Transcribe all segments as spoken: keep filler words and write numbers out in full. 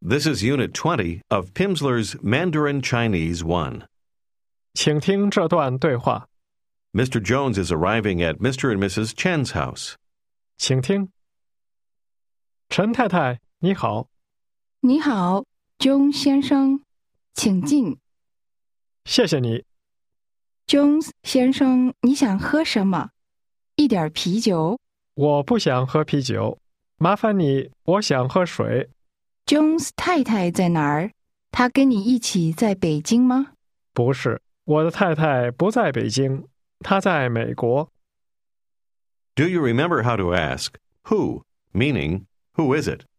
This is Unit twenty of Pimsleur's Mandarin Chinese one. 请听这段对话， Mister Jones is arriving at Mister and Missus Chen's house. 请听。陈太太，你好， 你好， Jones 先生，请进。 谢谢你。 Jones 先生，你想喝什么？一点啤酒。 我不想喝啤酒，麻烦你，我想喝水。 Jones 太太在哪儿？她跟你一起在北京吗？ 不是，我的太太不在北京，她在美国。 Do you remember how to ask who, meaning who is it?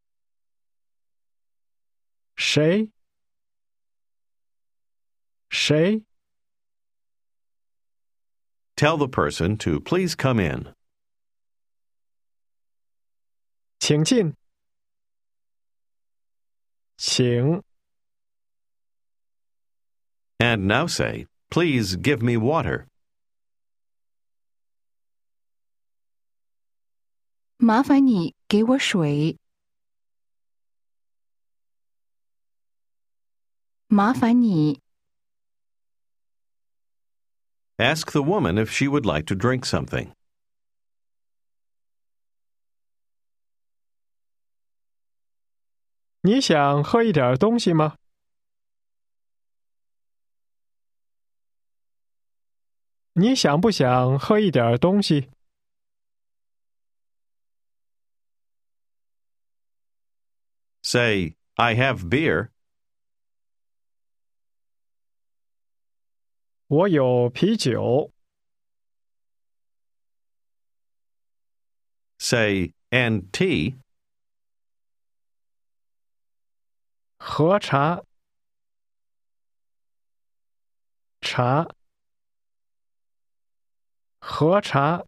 谁？谁？ Tell the person to please come in. 请进。请。 And now say, please give me water. 麻烦你给我水。麻烦你。 Ask the woman if she would like to drink something. 你想喝一点东西吗？你想不想喝一点东西？ Say, I have beer. 我有啤酒。 Say, and tea. 喝茶。茶。喝茶。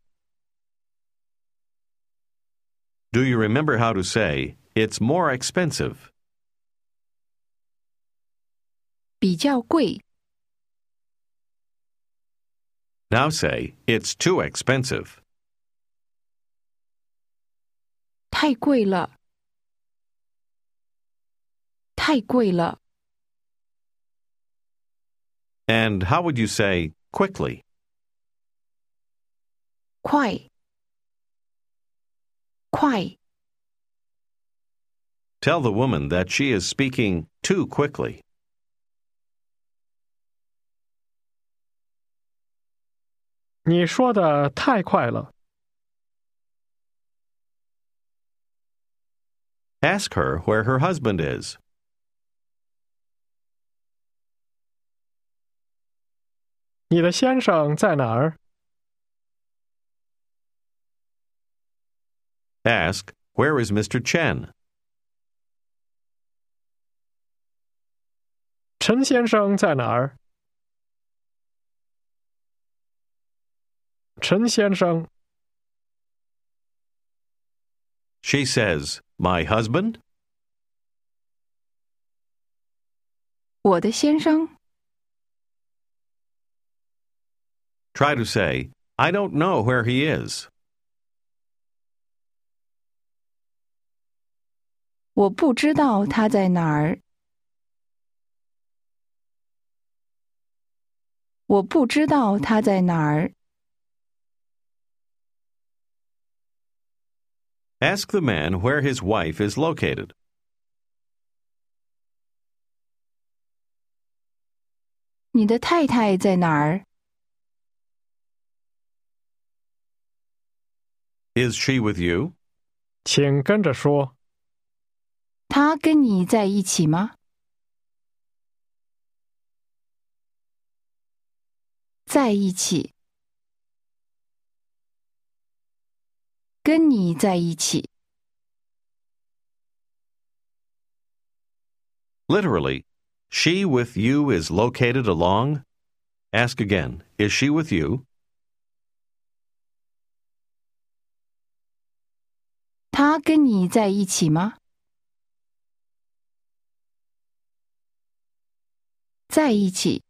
Do you remember how to say, it's more expensive? 比较贵。 Now say, it's too expensive. 太贵了。太贵了。 And how would you say, quickly? 快。快。 Tell the woman that she is speaking too quickly. 你说的太快了。 Ask her where her husband is. 你的先生在哪儿？ Ask, where is Mister Chen? 陈先生在哪儿？陈先生。 She says, my husband? 我的先生。 Try to say, I don't know where he is. 我不知道他在哪儿。我不知道他在哪儿。 Ask the man where his wife is located. 你的太太在哪儿？ Is she with you? 请跟着说。 她跟你在一起吗？在一起。跟你在一起。 Literally, she with you is located along? Ask again, is she with you? 她跟你在一起吗？在一起。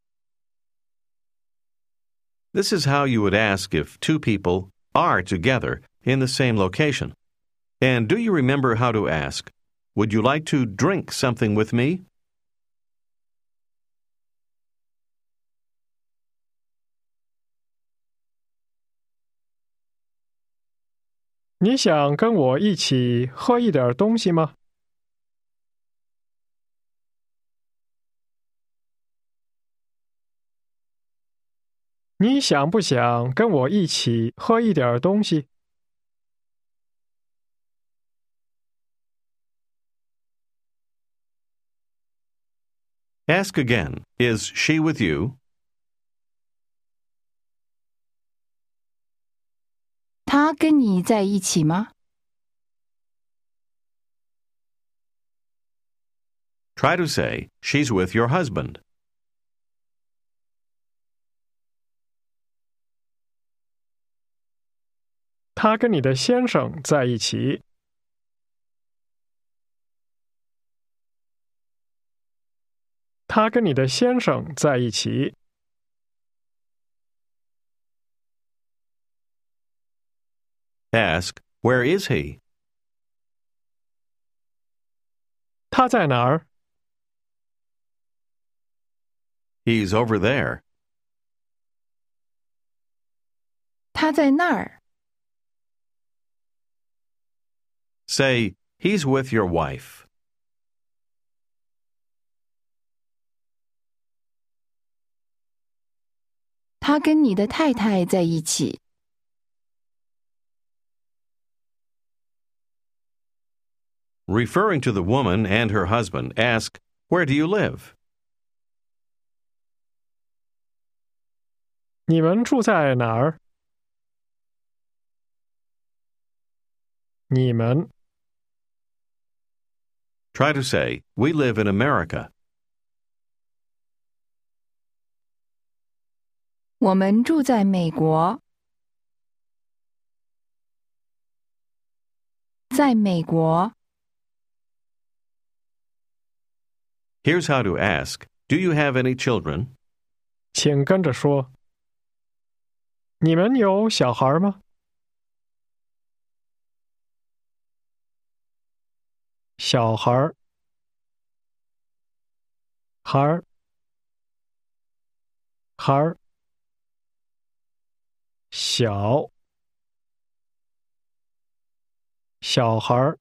This is how you would ask if two people are together in the same location. And do you remember how to ask, Would you like to drink something with me? 你想跟我一起喝一点东西吗？你想不想跟我一起喝一点东西？ Ask again. Is she with you? 他跟你在一起吗？ Try to say, she's with your husband. 他跟你的先生在一起。他跟你的先生在一起。 Ask, where is he? 他在哪儿？ He's over there. 他在那儿。 Say, he's with your wife. 他跟你的太太在一起。 Referring to the woman and her husband, ask, where do you live? 你们住在哪儿？你们。 Try to say, we live in America. 我们住在美国。在美国。 Here's how to ask, do you have any children? 请跟着说。你们有小孩吗？小孩儿。孩儿。孩儿。小。小孩儿。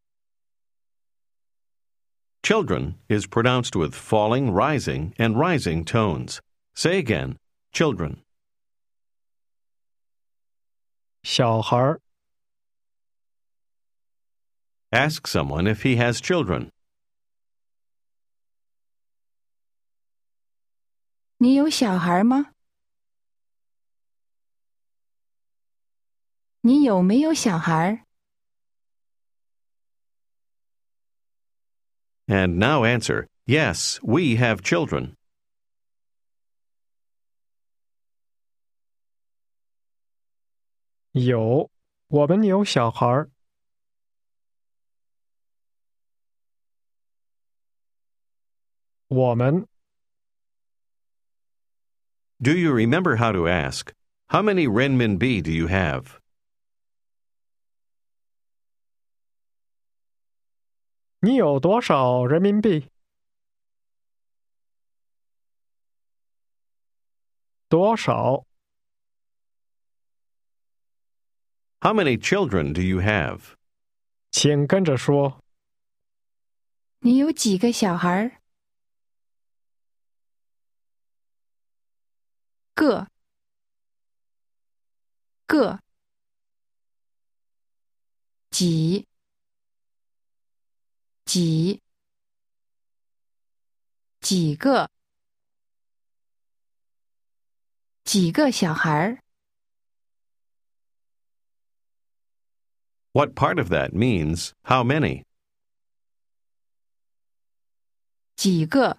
Children is pronounced with falling, rising, and rising tones. Say again, children. 小孩儿。 Ask someone if he has children. 你有小孩吗？你有没有小孩？ And now answer, yes, we have children. 有，我们有小孩儿。我们。 Do you remember how to ask, how many renminbi do you have? 你有多少人民币？多少？ How many children do you have? 请跟着说。 你有几个小孩？个。个。几。几。几个。几个小孩？ What part of that means how many? 几个。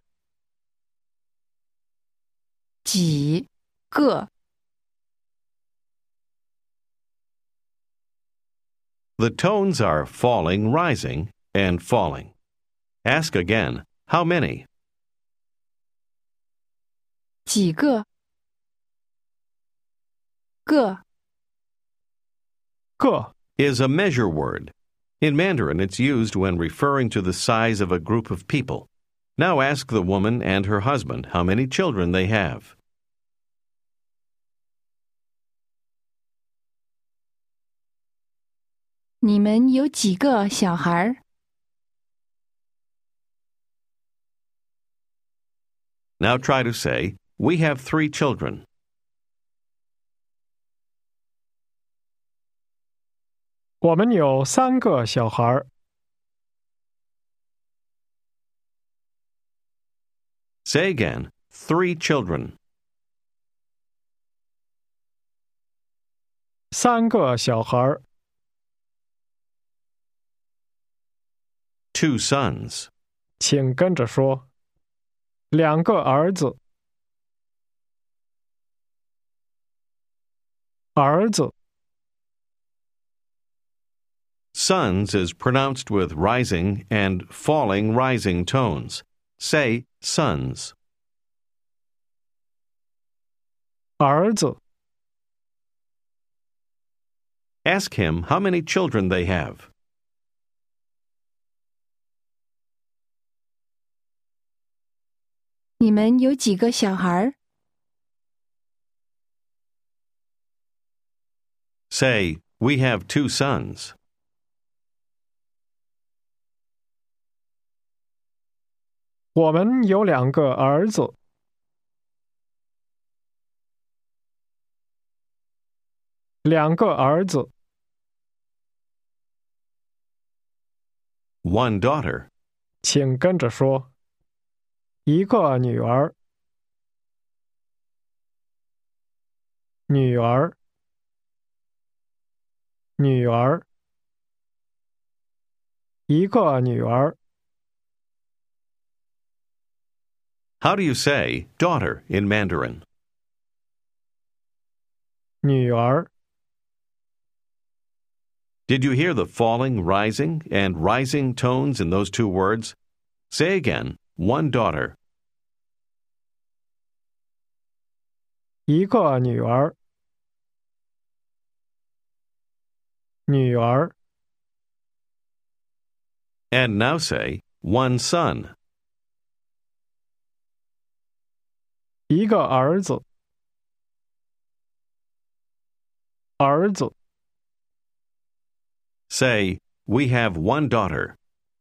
几个。 The tones are falling, rising, and falling. Ask again, how many? 几个。个。 个。 Is a measure word. In Mandarin, it's used when referring to the size of a group of people. Now ask the woman and her husband how many children they have. 你们有几个小孩？ Now try to say, we have three children. 我们有三个小孩。 Say again, three children. 三个小孩。 Two sons. 请跟着说。两个儿子。儿子。 Sons is pronounced with rising and falling rising tones. Say sons. 儿子。 Ask him how many children they have. 你们有几个小孩？ Say, we have two sons. 我们有两个儿子。两个儿子。 One daughter. 请跟着说。一个女儿。女儿。女儿。一个女儿。 How do you say daughter in Mandarin? 女儿。 Did you hear the falling, rising, and rising tones in those two words? Say again, one daughter. 一个女儿。女儿。 And now say, one son. 一个儿子。儿子。 Say, we have one daughter.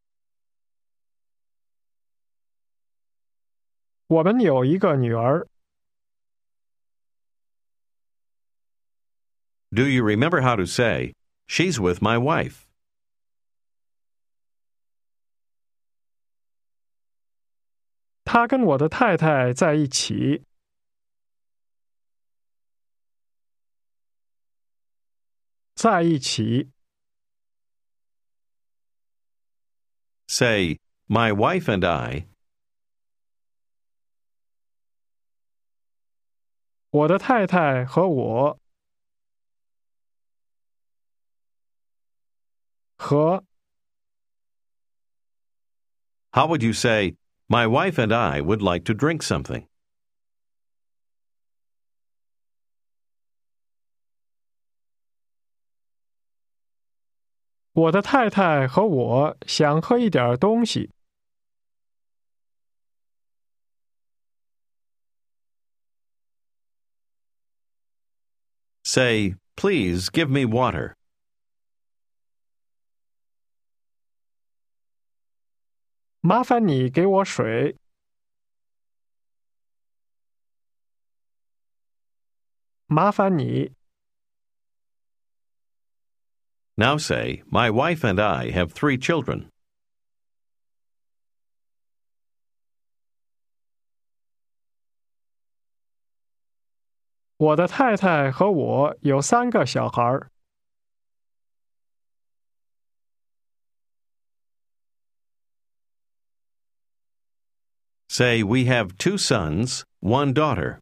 我们有一个女儿。 Do you remember how to say, she's with my wife? 她跟我的太太在一起。在一起。 Say, my wife and I. 我的太太和我。和。 How would you say, my wife and I would like to drink something? 我的太太和我想喝一点东西。 Say, please give me water. 麻烦你给我水。麻烦你。 Now say, my wife and I have three children. 我的太太和我有三个小孩。 Say, we have two sons, one daughter.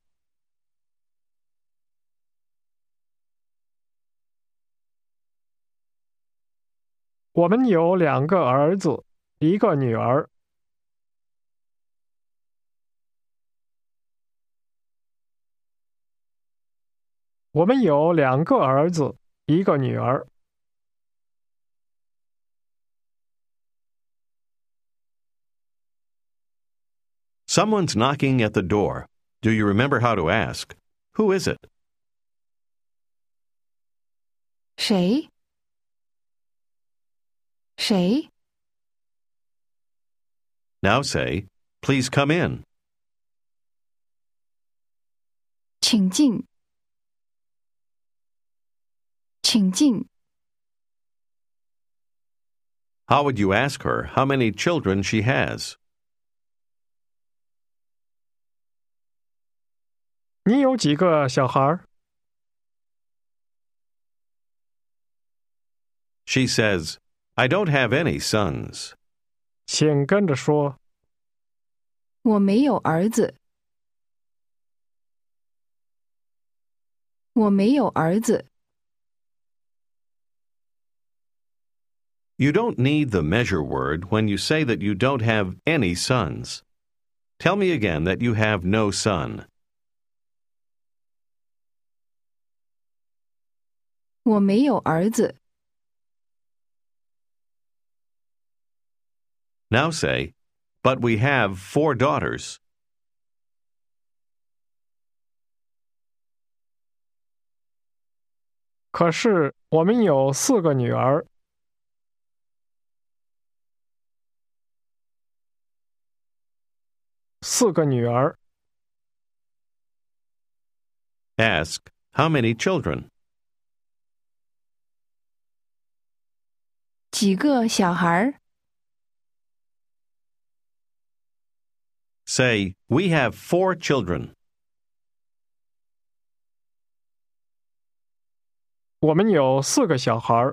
我们有两个儿子，一个女儿。我们有两个儿子，一个女儿。 Someone's knocking at the door. Do you remember how to ask? Who is it? 谁？谁？ Now say, please come in. 请进。请进。 How would you ask her how many children she has? 你有几个小孩？ She says, I don't have any sons. 请跟着说。 我没有儿子。我没有儿子。 You don't need the measure word when you say that you don't have any sons. Tell me again that you have no son. 我没有儿子。 Now say, but we have four daughters. 可是我们有四个女儿。四个女儿。 Ask, how many children? 几个小孩？ Say, we have four children. 我们有四个小孩。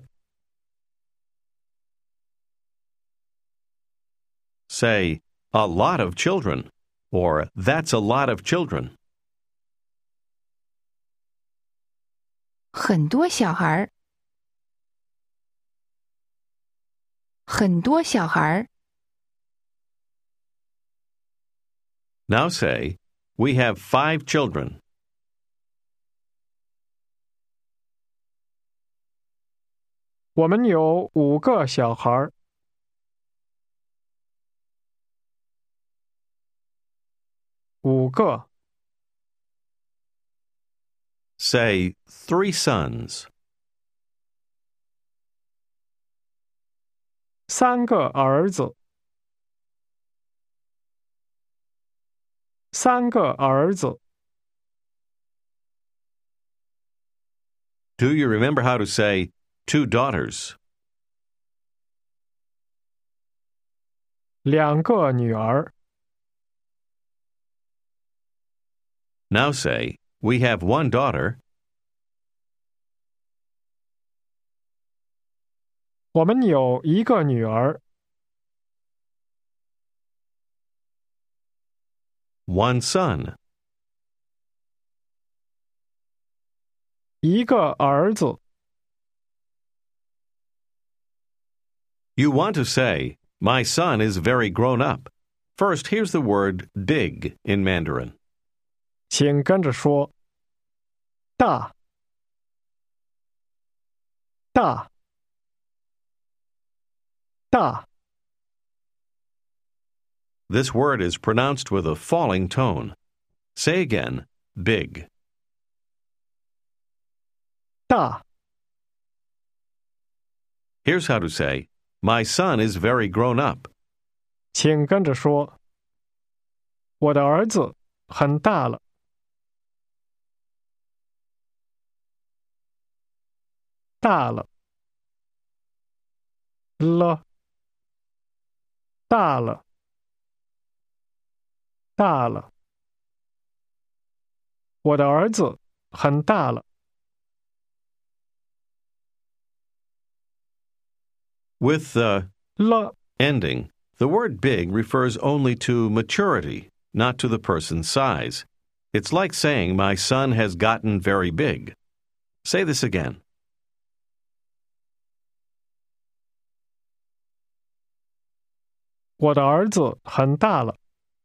Say, a lot of children, or that's a lot of children. 很多小孩。很多小孩。 Now say, we have five children. 我们有五个小孩。五个。 Say, three sons. 三个儿子。三个儿子。 Do you remember how to say, two daughters? 两个女儿。 Now say, we have one daughter. 我们有一个女儿。 One son. 一个儿子。 You want to say, my son is very grown up. First, here's the word big in Mandarin. 请跟着说。大。大。大。 This word is pronounced with a falling tone. Say again, big. 大。 Here's how to say, my son is very grown up. 请跟着说。我的儿子很大了。大了。了。大了。大了。我的儿子很大了。 With the 了 ending, the word big refers only to maturity, not to the person's size. It's like saying, my son has gotten very big. Say this again. 我的儿子很大了。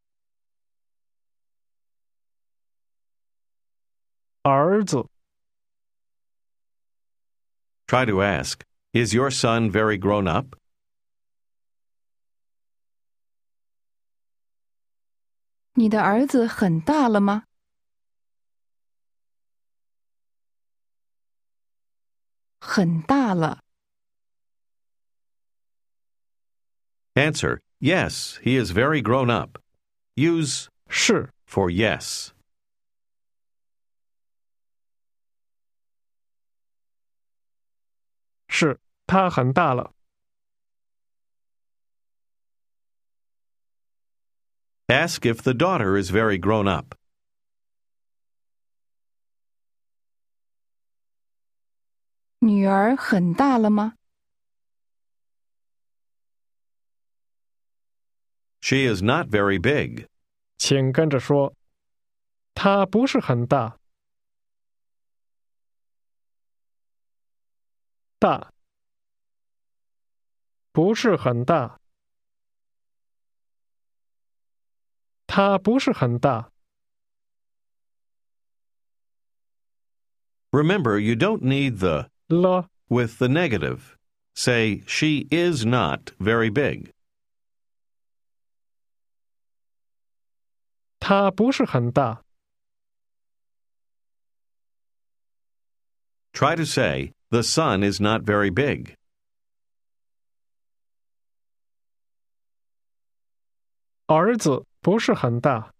儿子。 Try to ask, is your son very grown up? 你的儿子很大了吗？很大了。 Answer: Yes, he is very grown up. Use 是 for yes. 是，他很大了。 Ask if the daughter is very grown up. 女儿很大了吗？ She is not very big. 请跟着说，他不是很大。大，不是很大。他不是很大。 Remember, you don't need the 了， with the negative. Say, she is not very big. 他不是很大。 Try to say, the sun is not very big. 儿子不是很大。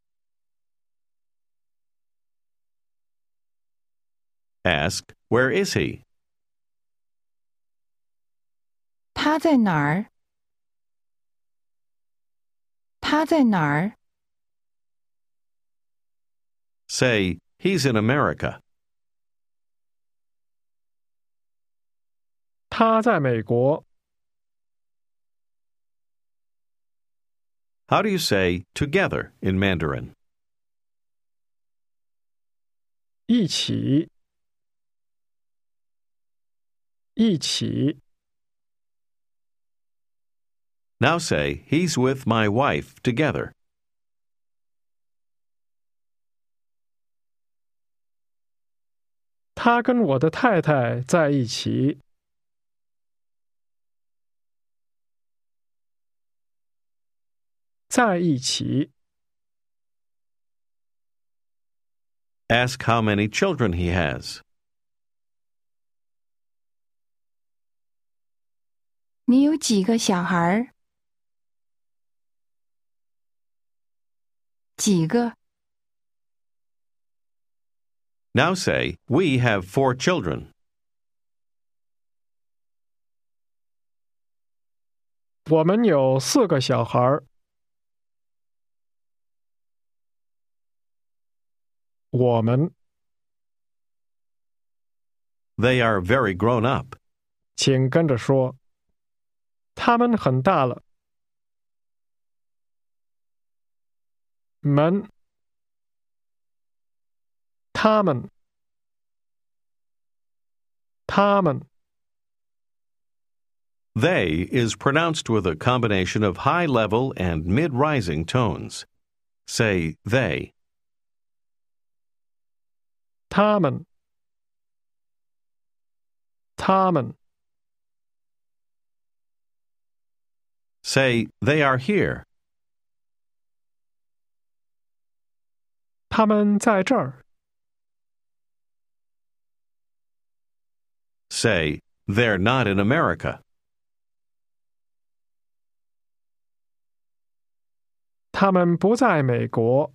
Ask, where is he? 他在哪儿？他在哪儿？ Say, he's in America. 他在美国。 How do you say together in Mandarin? 一起，一起。 Now say, he's with my wife together. 他跟我的太太在一起。在一起。 Ask how many children he has. 你有几个小孩儿？几个？ Now say, we have four children. 我们有四个小孩儿。我们， They are very grown up. 请跟着说，他们很大了。们，他们，他们。 They is pronounced with a combination of high level and mid rising tones. Say they. 他们，他们。 Say they are here. 他们在这儿。 Say they're not in America. 他们不在美国。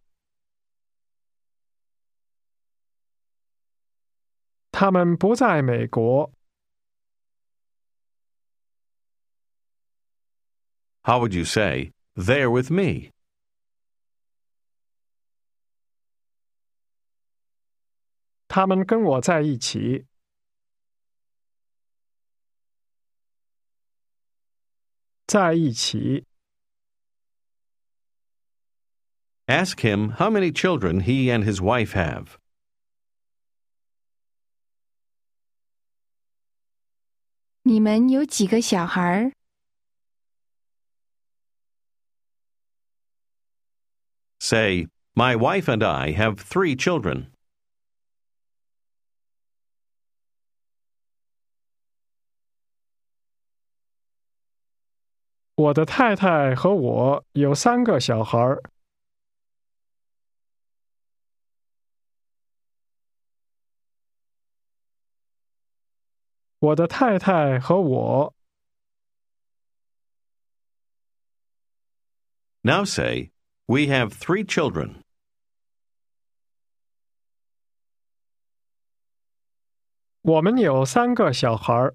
他们不在美国。 How would you say, they're with me? 他们跟我在一起。在一起。 Ask him how many children he and his wife have. 你们有几个小孩儿？ Say, my wife and I have three children. 我的太太和我有三个小孩儿。 我的太太和我。 Now say, we have three children. 我们有三个小孩。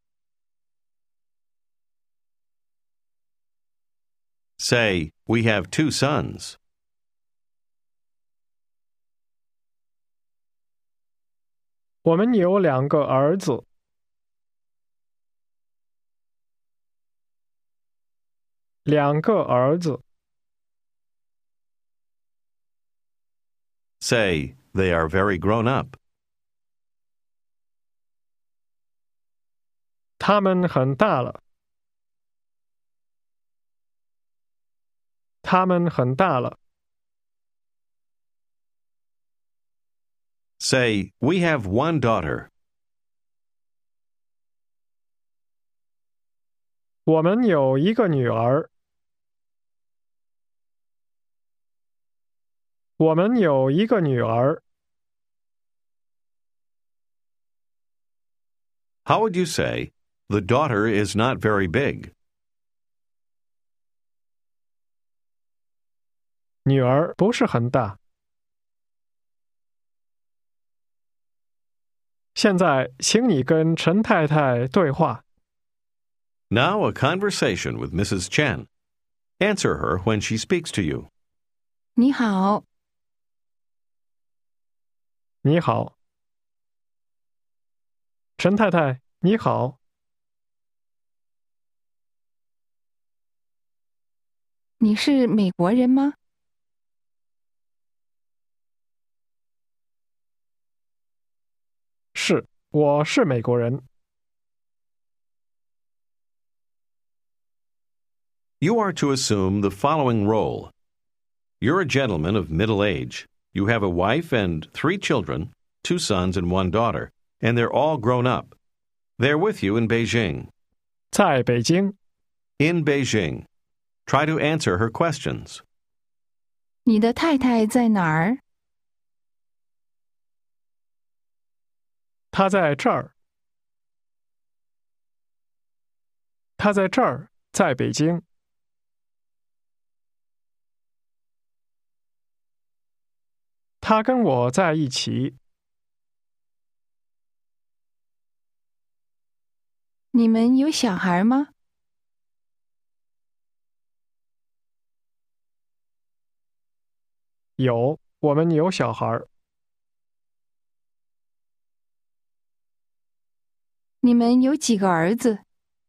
Say, we have two sons. 我们有两个儿子。两个儿子。 Say, they are very grown up. 他们很大了。他们很大了。 Say, we have one daughter. 我们有一个女儿。我们有一个女儿。 How would you say, the daughter is not very big? 女儿不是很大。现在，请你跟陈太太对话。 Now a conversation with Missus Chen. Answer her when she speaks to you. 你好， 你好，陈太太，你好。 你是美国人吗？ 是，我是美国人。 You are to assume the following role. You're a gentleman of middle age. You have a wife and three children, two sons and one daughter, and they're all grown up. They're with you in Beijing. 在北京。 In Beijing. Try to answer her questions. 你的太太在哪儿？ 她在这儿。她在这儿，在北京。她跟我在一起。 你们有小孩吗？ 有，我们有小孩。 你们有几个儿子？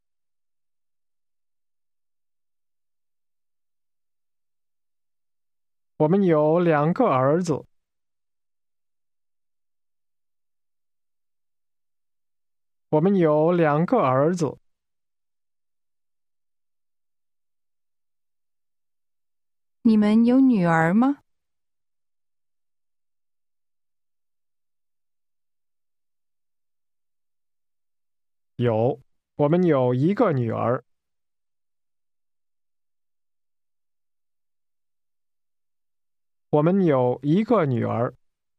我们有两个儿子。我们有两个儿子。 你们有女儿吗？ 有，我们有一个女儿。我们有一个女儿。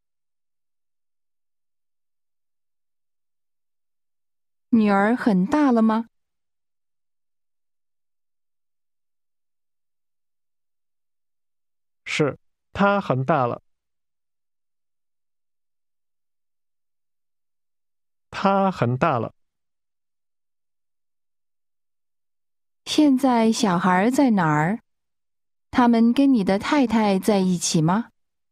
女儿很大了吗？ 是，她很大了。她很大了。 现在小孩在哪儿？他们跟你的太太在一起吗？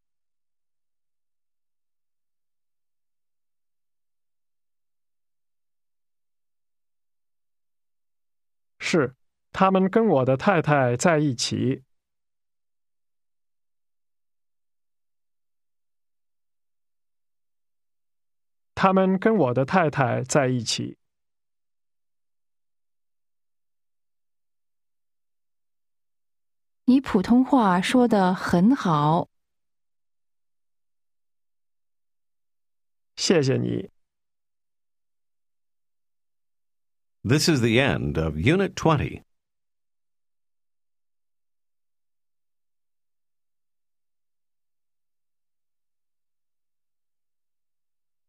是，他们跟我的太太在一起。他们跟我的太太在一起。 你普通话说得很好。 谢谢你。 This is the end of Unit twenty.